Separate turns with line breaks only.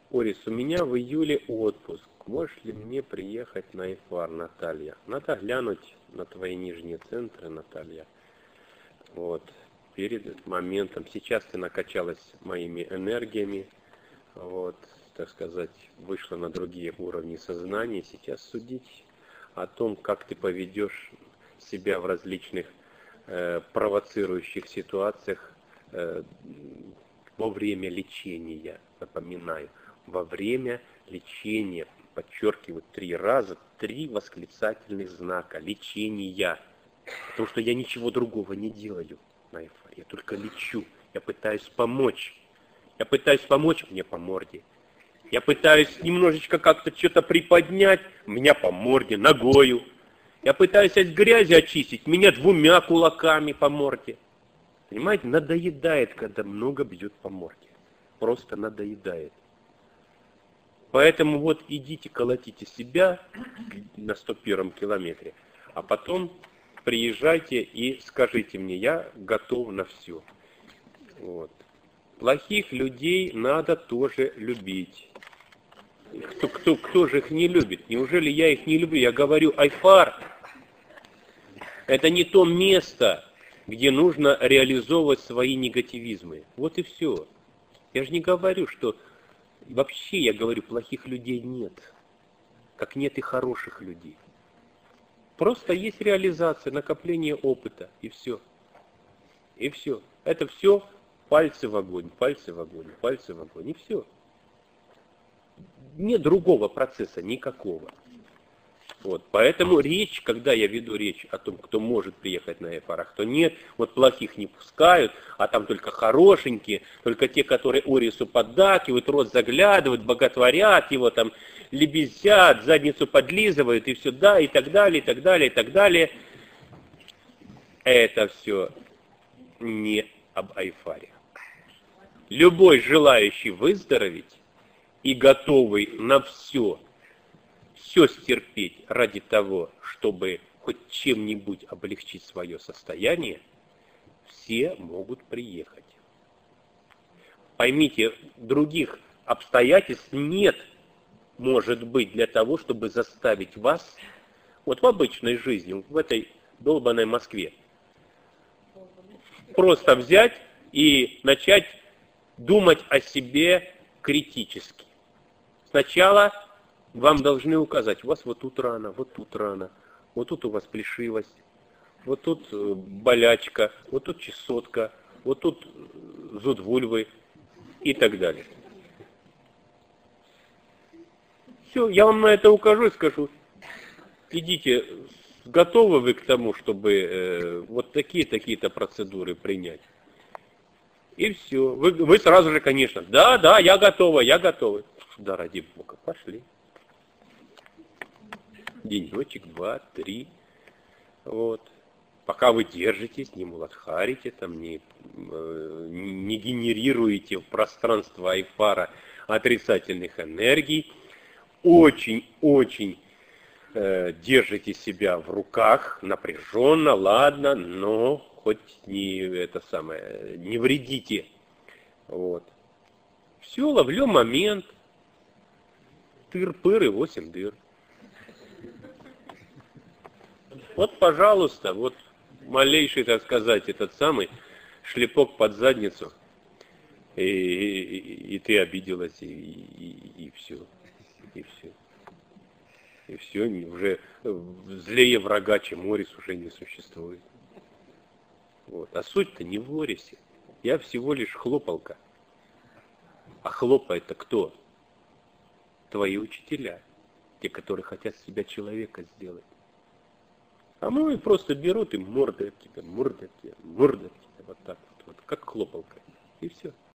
Орис, у меня в июле отпуск. Можешь ли мне приехать на Айфар, Наталья? Надо глянуть на твои нижние центры, Наталья. Вот, перед моментом. Сейчас ты накачалась моими энергиями, вот, так сказать, вышла на другие уровни сознания. Сейчас судить о том, как ты поведешь себя в различных провоцирующих ситуациях во время лечения, напоминаю, во время лечения, подчеркиваю 3 раза, 3 восклицательных знака, лечения, потому что я ничего другого не делаю на Айфаре, я только лечу, я пытаюсь помочь, мне по морде, я пытаюсь немножечко как-то что-то приподнять, меня по морде, ногою, я пытаюсь от грязи очистить, меня 2 кулаками по морде. Понимаете, надоедает, когда много бьют по морде. Просто надоедает. Поэтому вот идите, колотите себя на 101-м километре, а потом приезжайте и скажите мне, я готов на все. Вот. Плохих людей надо тоже любить. Кто же их не любит? Неужели я их не люблю? Я говорю, Айфар, это не то место, где нужно реализовывать свои негативизмы. Вот и все. Я же не говорю, что... Вообще, я говорю, плохих людей нет. Как нет и хороших людей. Просто есть реализация, накопление опыта, и все. И все. Это все пальцы в огонь, пальцы в огонь, пальцы в огонь, и все. Нет другого процесса, никакого. Вот, поэтому речь, когда я веду речь о том, кто может приехать на Айфар, а кто нет, вот плохих не пускают, а там только хорошенькие, только те, которые Орису поддакивают, рот заглядывают, боготворят его, там, лебезят, задницу подлизывают, и все, да, и так далее, и так далее, и так далее. Это все не об Айфаре. Любой желающий выздороветь и готовый на все стерпеть ради того, чтобы хоть чем-нибудь облегчить свое состояние, все могут приехать. Поймите, других обстоятельств нет, может быть, для того, чтобы заставить вас, вот в обычной жизни, в этой долбанной Москве, просто взять и начать думать о себе критически. Сначала вам должны указать, у вас вот тут рана, вот тут у вас плешивость, вот тут болячка, вот тут чесотка, вот тут зуд вульвы и так далее. Все, я вам на это укажу и скажу, идите, готовы вы к тому, чтобы вот такие-то процедуры принять. И все. Вы сразу же, конечно, да, я готова. Да, ради Бога, пошли. Денечек, 2, 3. Вот. Пока вы держитесь, не муладхарите, там, не генерируете в пространство Айфара отрицательных энергий. Очень держите себя в руках, напряженно, ладно, но хоть не вредите. Вот. Все, ловлю момент. Тыр-пыр и 8 дыр. Вот, пожалуйста, вот малейший, так сказать, этот самый шлепок под задницу, и ты обиделась, и все. И все, уже злее врага, чем Орис, уже не существует. Вот. А суть-то не в Орисе. Я всего лишь хлопалка. А хлопает-то кто? Твои учителя. Те, которые хотят с тебя человека сделать. А мы просто берут и мордают тебя, вот так вот, как хлопалка. И все.